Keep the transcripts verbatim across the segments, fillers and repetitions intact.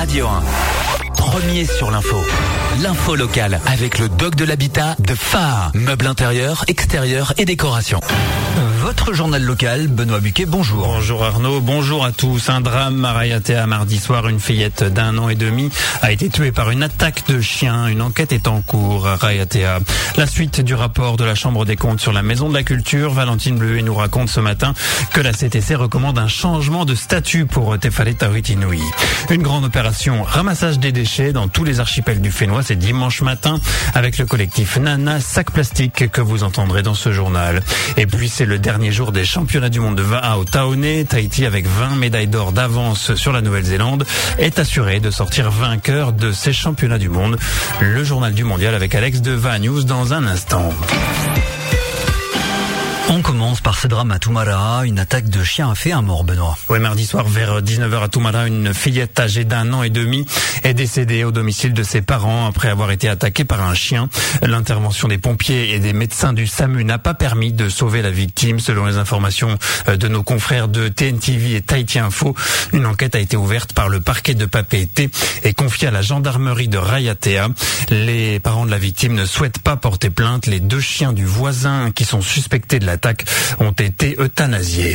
Radio un. Premier sur l'info. L'info locale avec le doc de l'habitat de Phare. Meubles intérieurs, extérieurs et décoration. Votre journal local, Benoît Buquet, bonjour. Bonjour Arnaud, bonjour à tous. Un drame à Raiatea mardi soir. Une fillette d'un an et demi a été tuée par une attaque de chien. Une enquête est en cours à Raiatea. La suite du rapport de la Chambre des comptes sur la Maison de la Culture. Valentine Bleuet nous raconte ce matin que la C T C recommande un changement de statut pour Tefale Tahuitinui. Une grande opération ramassage des déchets dans tous les archipels du Fénois. C'est dimanche matin avec le collectif Nana Sac Plastique que vous entendrez dans ce journal. Et puis c'est le dernier jour des championnats du monde de Va'a au Taoné. Tahiti, avec vingt médailles d'or d'avance sur la Nouvelle-Zélande, est assuré de sortir vainqueur de ces championnats du monde. Le journal du mondial avec Alex de Va'a News dans un instant. On commence par ce drame à Toumara. Une attaque de chien a fait un mort, Benoît. Oui, mardi soir vers dix-neuf heures à Toumara, une fillette âgée d'un an et demi est décédée au domicile de ses parents après avoir été attaquée par un chien. L'intervention des pompiers et des médecins du SAMU n'a pas permis de sauver la victime. Selon les informations de nos confrères de T N T V et Tahiti Info, une enquête a été ouverte par le parquet de Papeete et confiée à la gendarmerie de Raiatea. Les parents de la victime ne souhaitent pas porter plainte. Les deux chiens du voisin qui sont suspectés de la attaques ont été euthanasiés.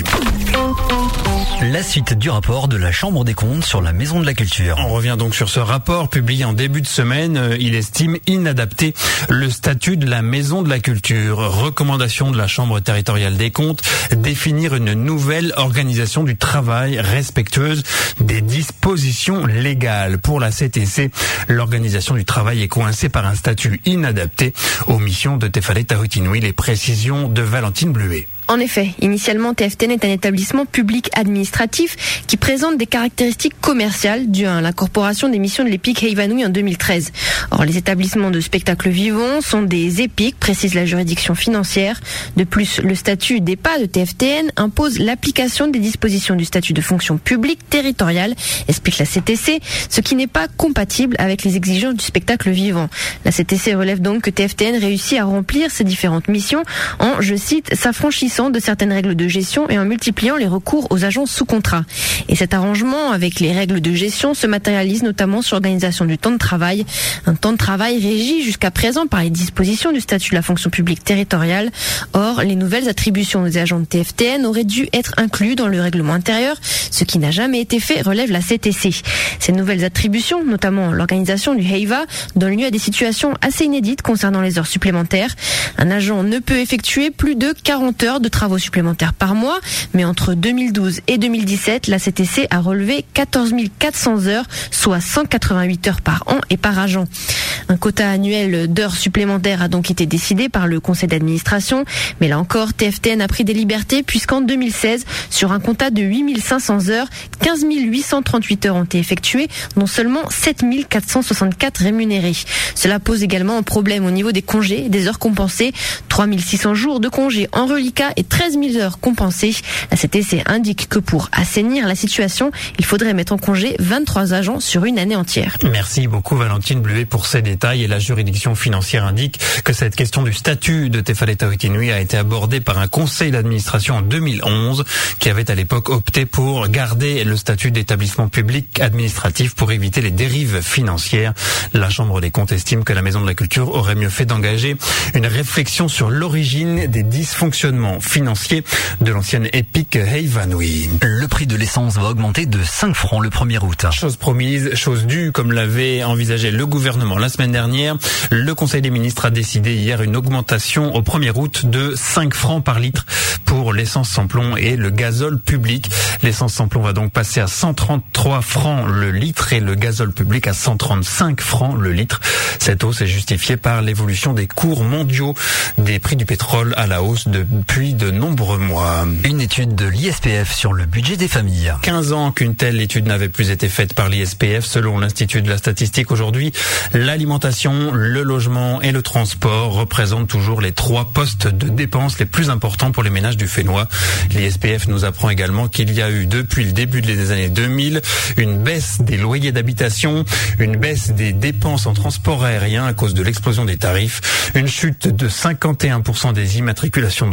La suite du rapport de la Chambre des comptes sur la Maison de la Culture. On revient donc sur ce rapport publié en début de semaine. Il estime inadapté le statut de la Maison de la Culture. Recommandation de la Chambre territoriale des comptes, définir une nouvelle organisation du travail respectueuse des dispositions légales. Pour la C T C, l'organisation du travail est coincée par un statut inadapté aux missions de Tefale Tahuitinui. Les précisions de Valentine Bleuet. En effet, initialement, T F T N est un établissement public administratif qui présente des caractéristiques commerciales dues à l'incorporation des missions de l'EPIC Heivanui en deux mille treize. Or, les établissements de spectacles vivants sont des EPIC, précise la juridiction financière. De plus, le statut d'E P A de T F T N impose l'application des dispositions du statut de fonction publique territoriale, explique la C T C, ce qui n'est pas compatible avec les exigences du spectacle vivant. La C T C relève donc que T F T N réussit à remplir ses différentes missions en, je cite, s'affranchissant de certaines règles de gestion et en multipliant les recours aux agents sous contrat. Et cet arrangement avec les règles de gestion se matérialise notamment sur l'organisation du temps de travail. Un temps de travail régi jusqu'à présent par les dispositions du statut de la fonction publique territoriale. Or, les nouvelles attributions des agents de T F T N auraient dû être inclus dans le règlement intérieur, ce qui n'a jamais été fait, relève la C T C. Ces nouvelles attributions, notamment l'organisation du Heiva, donnent lieu à des situations assez inédites concernant les heures supplémentaires. Un agent ne peut effectuer plus de quarante heures de travaux supplémentaires par mois, mais entre deux mille douze et deux mille dix-sept, la C T C a relevé quatorze mille quatre cents heures, soit cent quatre-vingt-huit heures par an et par agent. Un quota annuel d'heures supplémentaires a donc été décidé par le conseil d'administration, mais là encore, T F T N a pris des libertés puisqu'en deux mille seize, sur un quota de huit mille cinq cents heures, quinze mille huit cent trente-huit heures ont été effectuées, dont seulement sept mille quatre cent soixante-quatre rémunérées. Cela pose également un problème au niveau des congés et des heures compensées, trois mille six cents jours de congés en reliquat et treize mille heures compensées. La C T C indique que pour assainir la situation, il faudrait mettre en congé vingt-trois agents sur une année entière. Merci beaucoup Valentine Bleuet pour ces détails. Et la juridiction financière indique que cette question du statut de Tefale Tahuitinui a été abordée par un conseil d'administration en deux mille onze qui avait à l'époque opté pour garder le statut d'établissement public administratif pour éviter les dérives financières. La Chambre des comptes estime que la Maison de la Culture aurait mieux fait d'engager une réflexion sur l'origine des dysfonctionnements financiers de l'ancienne EPIC Heivanui. Le prix de l'essence va augmenter de cinq francs le premier août. Chose promise, chose due, comme l'avait envisagé le gouvernement la semaine dernière. Le Conseil des ministres a décidé hier une augmentation au premier août de cinq francs par litre pour l'essence sans plomb et le gazole public. L'essence sans plomb va donc passer à cent trente-trois francs le litre et le gazole public à cent trente-cinq francs le litre. Cette hausse est justifiée par l'évolution des cours mondiaux des prix du pétrole à la hausse depuis de nombreux mois. Une étude de l'I S P F sur le budget des familles. quinze ans qu'une telle étude n'avait plus été faite par l'I S P F. Selon l'Institut de la statistique aujourd'hui, l'alimentation, le logement et le transport représentent toujours les trois postes de dépenses les plus importants pour les ménages du Fénois. L'I S P F nous apprend également qu'il y a eu depuis le début des années deux mille une baisse des loyers d'habitation, une baisse des dépenses en transport aérien à cause de l'explosion des tarifs, une chute de cinquante et un pour cent des immatriculations de voitures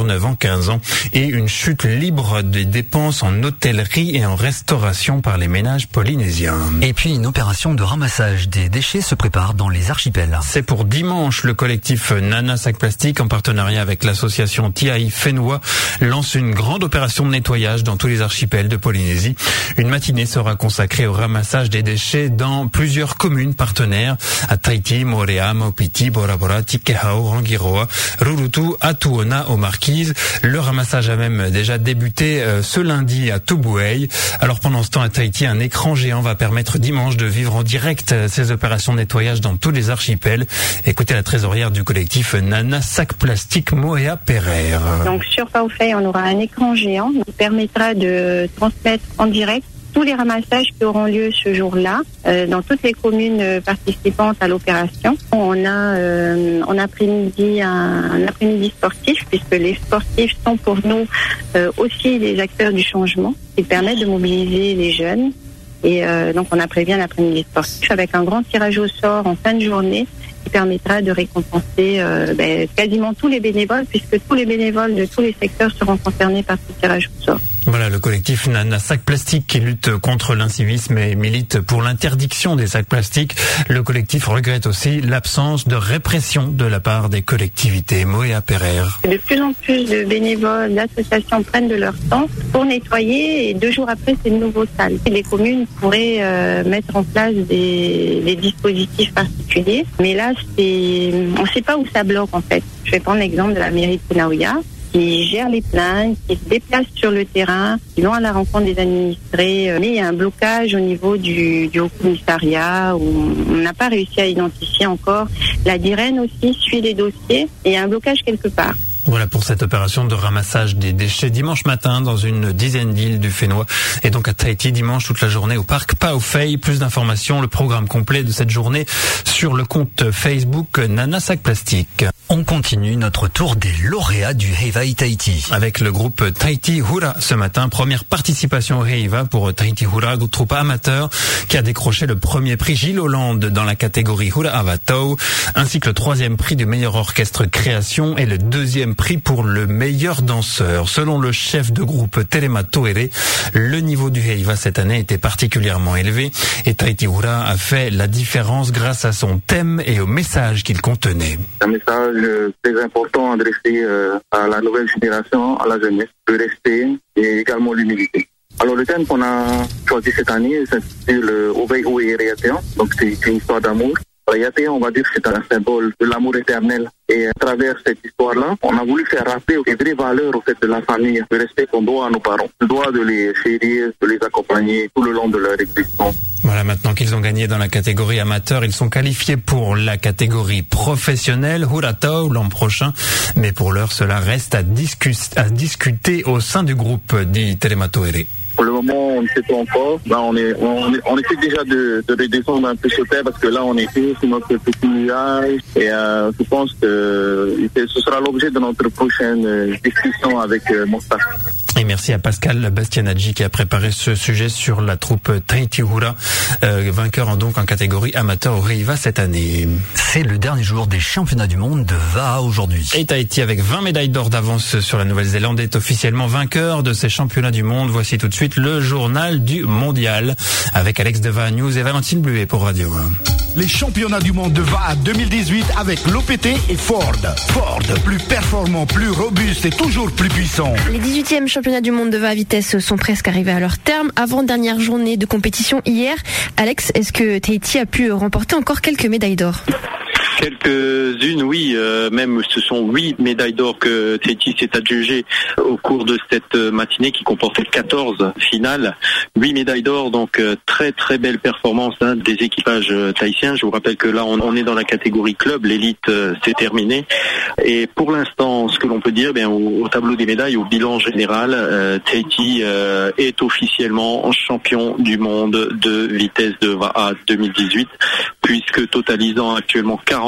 neuf en quinze ans et une chute libre des dépenses en hôtellerie et en restauration par les ménages polynésiens. Et puis une opération de ramassage des déchets se prépare dans les archipels. C'est pour dimanche. Le collectif Nana Sac Plastique, en partenariat avec l'association T I Whenua, lance une grande opération de nettoyage dans tous les archipels de Polynésie. Une matinée sera consacrée au ramassage des déchets dans plusieurs communes partenaires à Tahiti, Moorea, Maupiti, Bora Bora, Tikehau, Rangiroa, Rurutu, Atuona, aux Marquises. Le ramassage a même déjà débuté euh, ce lundi à Tubuai. Alors pendant ce temps à Tahiti, un écran géant va permettre dimanche de vivre en direct ces opérations de nettoyage dans tous les archipels. Écoutez la trésorière du collectif Nana Sac Plastique, Moea Pereire. Donc sur Paufei, on aura un écran géant qui permettra de transmettre en direct tous les ramassages qui auront lieu ce jour-là euh, dans toutes les communes participantes à l'opération. On a euh, en après-midi un, un après-midi sportif, puisque les sportifs sont pour nous euh, aussi les acteurs du changement. Ils permettent de mobiliser les jeunes. Et euh, donc on a prévu un après-midi sportif avec un grand tirage au sort en fin de journée qui permettra de récompenser euh, ben, quasiment tous les bénévoles, puisque tous les bénévoles de tous les secteurs seront concernés par ce tirage au sort. Voilà, le collectif Nana Sac Plastique qui lutte contre l'incivisme et milite pour l'interdiction des sacs plastiques. Le collectif regrette aussi l'absence de répression de la part des collectivités. Moea Pereire. De plus en plus de bénévoles, d'associations prennent de leur temps pour nettoyer, et deux jours après, c'est de nouveau sale. Les communes pourraient euh, mettre en place des, des dispositifs particuliers, mais là, c'est, on ne sait pas où ça bloque en fait. Je vais prendre l'exemple de la mairie de Punaouia, qui gère les plaintes, qui se déplacent sur le terrain, qui vont à la rencontre des administrés. Mais il y a un blocage au niveau du, du haut commissariat où on n'a pas réussi à identifier encore. La DIREN aussi suit les dossiers et il y a un blocage quelque part. Voilà pour cette opération de ramassage des déchets dimanche matin dans une dizaine d'îles du Whenua et donc à Tahiti dimanche toute la journée au parc Paufei. Plus d'informations, le programme complet de cette journée sur le compte Facebook Nana Sac Plastique. On continue notre tour des lauréats du Heiva Tahiti. Avec le groupe Tahiti Hura ce matin, première participation au Heiva pour Tahiti Hura, troupe amateur qui a décroché le premier prix Gilles Hollande dans la catégorie Hura Avatau, ainsi que le troisième prix du meilleur orchestre création et le deuxième prix pour le meilleur danseur. Selon le chef de groupe Telema Toere, le niveau du Heiva cette année était particulièrement élevé et Tahiti Hura a fait la différence grâce à son thème et au message qu'il contenait. Un message très important adressé à la nouvelle génération, à la jeunesse, le respect et également l'humilité. Alors le thème qu'on a choisi cette année, c'est le Ovei Oe Reatea, donc c'est une histoire d'amour. Reatea, on va dire que c'est un symbole de l'amour éternel. Et à travers cette histoire-là, on a voulu faire rappeler les vraies valeurs au fait de la famille, le respect qu'on doit à nos parents. On doit de les chérir, de les accompagner tout le long de leur existence. Voilà, maintenant qu'ils ont gagné dans la catégorie amateur, ils sont qualifiés pour la catégorie professionnelle, Huratau, l'an prochain. Mais pour l'heure, cela reste à, discus- à discuter au sein du groupe, dit Telema Toere. Pour le moment, on ne sait pas encore. Là, on est, on, on essaie déjà de, de redescendre un peu sur terre parce que là, on est sur notre petit nuage et euh, je pense que ce sera l'objet de notre prochaine discussion avec euh, mon staff. Et merci à Pascal Bastianaggi qui a préparé ce sujet sur la troupe Tahiti Hura, euh, vainqueur en donc en catégorie amateur au Heiva cette année. C'est le dernier jour des championnats du monde de V A A aujourd'hui. Et Tahiti, avec vingt médailles d'or d'avance sur la Nouvelle-Zélande, est officiellement vainqueur de ces championnats du monde. Voici tout de suite le journal du mondial avec Alex de V A A News et Valentine Bluet pour Radio un. Les championnats du monde de V A A deux mille dix-huit avec l'O P T et Ford. Ford, plus performant, plus robuste et toujours plus puissant. Les dix-huitièmes championnats du monde de V A A vitesse sont presque arrivés à leur terme. Avant-dernière journée de compétition hier. Alex, est-ce que Tahiti a pu remporter encore quelques médailles d'or ? Quelques-unes, oui, euh, même ce sont huit médailles d'or que Tahiti s'est adjugé au cours de cette matinée qui comportait quatorze finales. Huit médailles d'or, donc euh, très très belle performance hein, des équipages euh, tahitiens. Je vous rappelle que là on, on est dans la catégorie club, l'élite euh, c'est terminé. Et pour l'instant, ce que l'on peut dire, bien au, au tableau des médailles, au bilan général, euh, Tahiti euh, est officiellement champion du monde de vitesse de V A A deux mille dix-huit, puisque totalisant actuellement quarante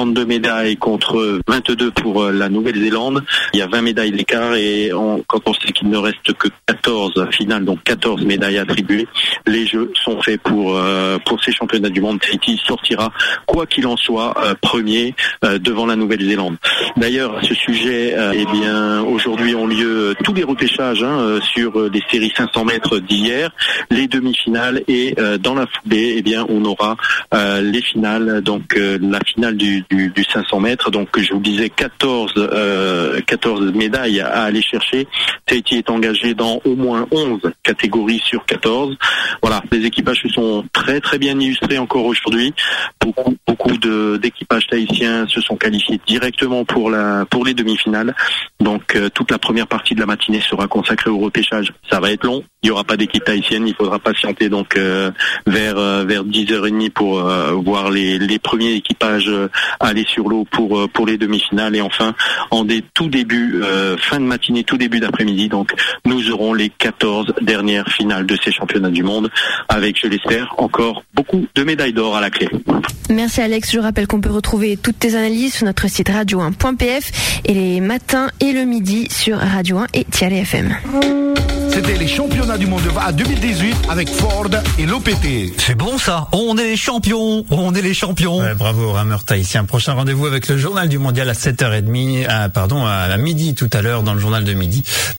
quarante-deux médailles contre vingt-deux pour la Nouvelle-Zélande. Il y a vingt médailles d'écart et on, quand on sait qu'il ne reste que quatorze finales, donc quatorze médailles attribuées, les jeux sont faits pour euh, pour ces championnats du monde. Tahiti sortira, quoi qu'il en soit, euh, premier euh, devant la Nouvelle-Zélande. D'ailleurs, à ce sujet, euh, eh bien, aujourd'hui ont lieu tous les repêchages hein, euh, sur euh, les séries cinq cents mètres d'hier, les demi-finales et euh, dans la foulée, eh bien, on aura euh, les finales, donc euh, la finale du, du, du cinq cents mètres. Donc, je vous disais quatorze, euh, quatorze médailles à aller chercher. Tahiti est engagé dans au moins onze catégories sur quatorze. Voilà, les équipages se sont très très bien illustrés encore aujourd'hui. Beaucoup beaucoup de d'équipages tahitiens se sont qualifiés directement pour la pour les demi-finales. Donc euh, toute la première partie de la matinée sera consacrée au repêchage. Ça va être long. Il n'y aura pas d'équipe tahitienne. Il faudra patienter donc euh, vers euh, vers dix heures trente pour euh, voir les les premiers équipages euh, aller sur l'eau pour euh, pour les demi-finales. Et enfin en des tout début euh, fin de matinée, tout début d'après-midi. Donc nous aurons les quatorze dernières finales de ces championnats du monde avec, je l'espère, encore beaucoup de médailles d'or à la clé. Merci Alex, je rappelle qu'on peut retrouver toutes tes analyses sur notre site radio un point p f et les matins et le midi sur Radio un et Tiare F M. C'était les championnats du monde de V A deux mille dix-huit avec Ford et l'O P T. C'est bon ça, on est les champions, on est les champions. Ouais, bravo aux rameurs tahitiens. Prochain rendez-vous avec le journal du mondial à sept heures trente, ah, pardon, à midi tout à l'heure dans le journal de midi.